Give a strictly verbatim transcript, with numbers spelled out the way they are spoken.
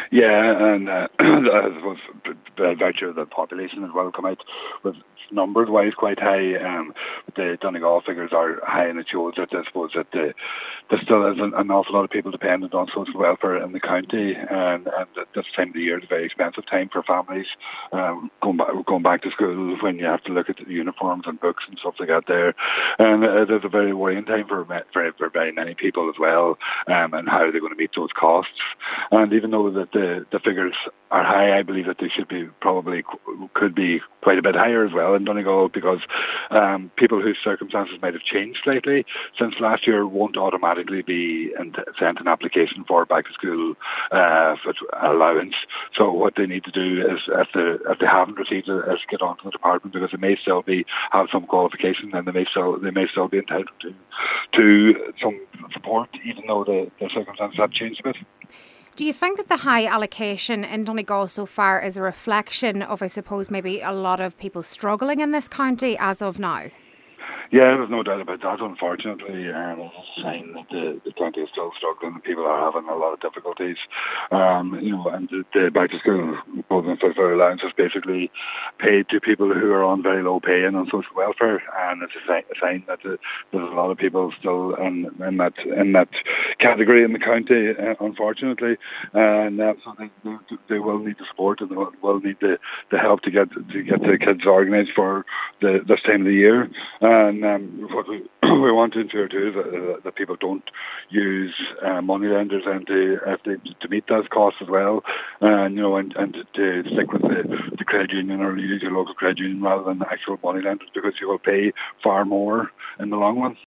Yeah, and uh, I suppose the virtue of the population as well come out with numbers wise quite high. Um, the Donegal figures are high, and it shows that I suppose that the, there still is an, an awful lot of people dependent on social welfare in the county, and, and at this time of the year is a very expensive time for families. Um, going back going back to school when you have to look at the uniforms and books and stuff like that there, and it is a very worrying time for for, for very many people as well, um, and how they're going to meet those costs. And even though that the, the figures are high, I believe that they should be probably could be quite a bit higher as well in Donegal, because um, people whose circumstances might have changed slightly since last year won't automatically be sent an application for back to school uh, allowance. So what they need to do is, if they if they haven't received it, is get onto the department, because they may still be have some qualification, and they may still they may still be entitled to to some support, even though the, the circumstances have changed a bit. Do you think that the high allocation in Donegal so far is a reflection of, I suppose, maybe a lot of people struggling in this county as of now? Yeah, there's no doubt about that. Unfortunately, um, it's a sign that the, the county is still struggling and people are having a lot of difficulties. Um, you know, and the, the back to school program for allowance is basically paid to people who are on very low pay and on social welfare, and it's a, a sign that the, there's a lot of people still in, in that in that category in the county, uh, unfortunately, and uh, so they, they they will need the support, and they will, will need the, the help to get to get the kids organised for the this time of the year. And um, what we we want to ensure too is that, uh, that people don't use uh, money lenders and to if they, to meet those costs as well, and you know, and, and to stick with the, the credit union or use your local credit union rather than the actual money lenders, because you will pay far more in the long run.